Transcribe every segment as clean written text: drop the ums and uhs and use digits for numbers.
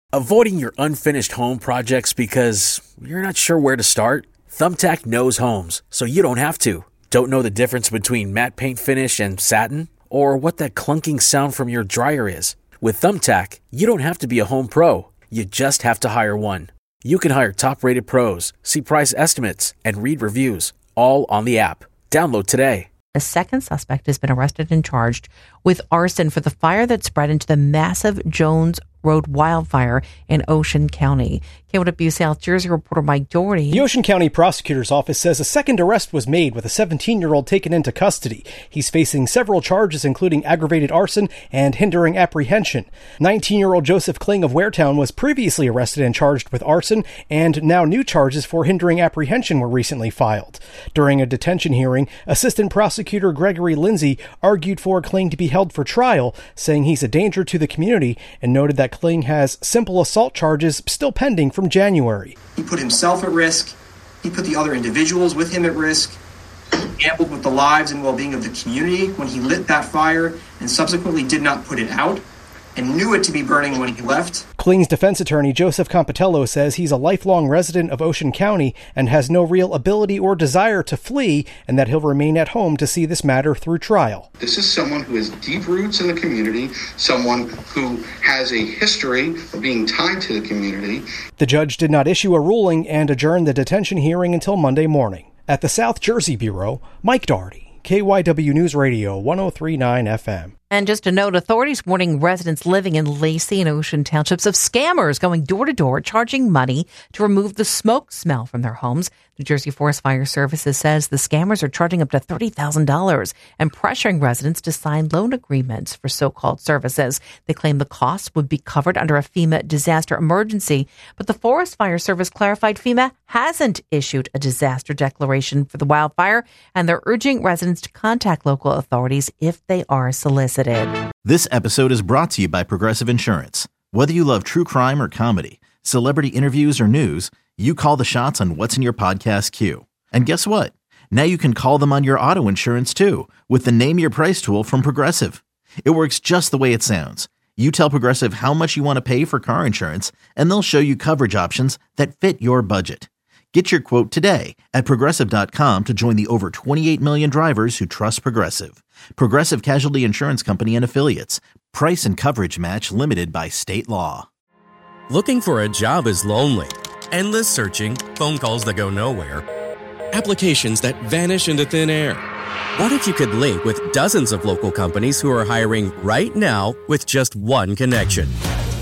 Avoiding your unfinished home projects because you're not sure where to start? Thumbtack knows homes, so you don't have to. Don't know the difference between matte paint finish and satin? Or what that clunking sound from your dryer is? With Thumbtack, you don't have to be a home pro. You just have to hire one. You can hire top-rated pros, see price estimates, and read reviews, all on the app. Download today. A second suspect has been arrested and charged with arson for the fire that spread into the massive Jones Road wildfire in Ocean County. KYW South Jersey reporter Mike Doherty. The Ocean County Prosecutor's Office says a second arrest was made with a 17-year-old taken into custody. He's facing several charges, including aggravated arson and hindering apprehension. 19-year-old Joseph Kling of Waretown was previously arrested and charged with arson, and now new charges for hindering apprehension were recently filed. During a detention hearing, Assistant Prosecutor Gregory Lindsay argued for Kling to be held for trial, saying he's a danger to the community, and noted that Kling has simple assault charges still pending from January. He put himself at risk. He put the other individuals with him at risk. He gambled with the lives and well-being of the community when he lit that fire and subsequently did not put it out and knew it to be burning when he left. Kling's defense attorney, Joseph Compitello, says he's a lifelong resident of Ocean County and has no real ability or desire to flee, and that he'll remain at home to see this matter through trial. This is someone who has deep roots in the community, someone who has a history of being tied to the community. The judge did not issue a ruling and adjourned the detention hearing until Monday morning. At the South Jersey Bureau, Mike Doherty, KYW News Radio 103.9 FM. And just a note, authorities warning residents living in Lacey and Ocean Townships of scammers going door to door, charging money to remove the smoke smell from their homes. New Jersey Forest Fire Services says the scammers are charging up to $30,000 and pressuring residents to sign loan agreements for so-called services. They claim the costs would be covered under a FEMA disaster emergency, but the Forest Fire Service clarified FEMA hasn't issued a disaster declaration for the wildfire, and they're urging residents to contact local authorities if they are solicited. This episode is brought to you by Progressive Insurance. Whether you love true crime or comedy, celebrity interviews or news, you call the shots on what's in your podcast queue. And guess what? Now you can call them on your auto insurance too with the Name Your Price tool from Progressive. It works just the way it sounds. You tell Progressive how much you want to pay for car insurance, and they'll show you coverage options that fit your budget. Get your quote today at Progressive.com to join the over 28 million drivers who trust Progressive. Progressive Casualty Insurance Company and Affiliates. Price and coverage match limited by state law. Looking for a job is lonely. Endless searching, phone calls that go nowhere, applications that vanish into thin air. What if you could link with dozens of local companies who are hiring right now with just one connection?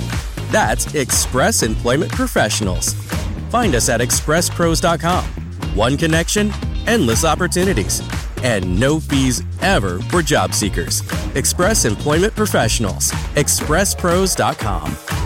That's Express Employment Professionals. Find us at expresspros.com. One connection, endless opportunities, and no fees ever for job seekers. Express Employment Professionals. expresspros.com.